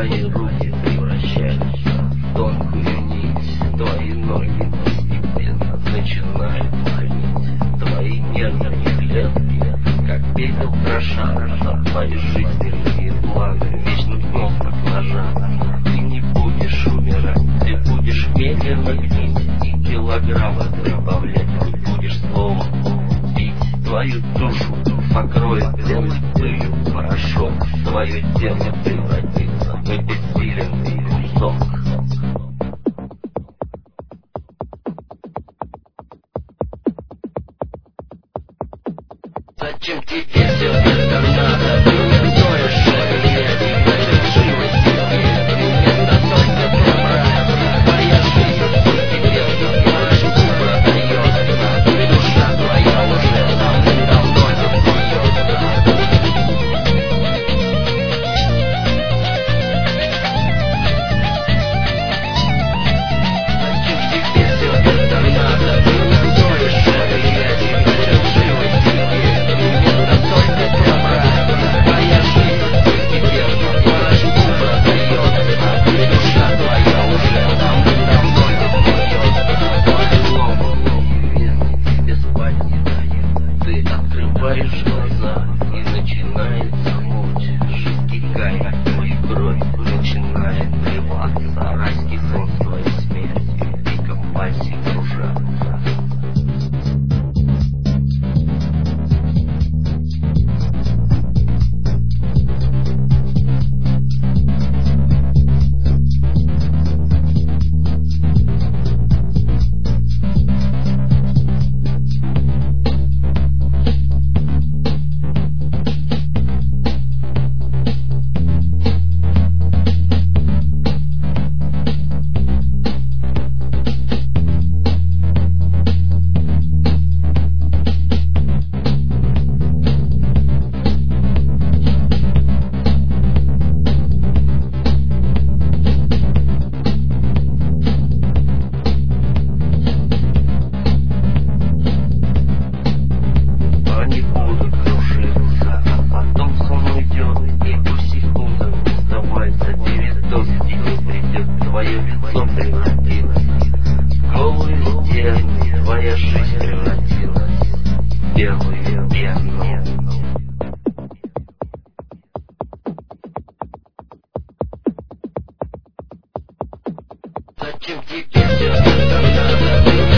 Твои руки превращаются в тонкую нить, твои ноги постепенно начинают манить, твои нервные клетки, как пепел, крошат за твои жизненные планы, вечным сном как ножа. Ты не будешь умирать, ты будешь медленно гнить, и килограммы прибавлять ты будешь словом бить. Твою душу покроет белой пылью порошок, твое тело превратится в обессиленный кусок. Зачем тебе все это надо? Ты не стоишь шагать, живо себе, мне настолько добра. Твоя жизнь постепенно порошку продается, и душа твоя уже давным-давно не смеется. Зачем тебе все это надо? Ты не стоишь шагать, живо себе. Открываешь глаза, и начинается муть. Жидкий кайф, твою кровь начинает вливаться. Райский сон с твоей смертью в диком вальсе кружатся. Твое лицо превратилось в голую стену, твоя жизнь превратилась в белую пену. Зачем тебе все это надо?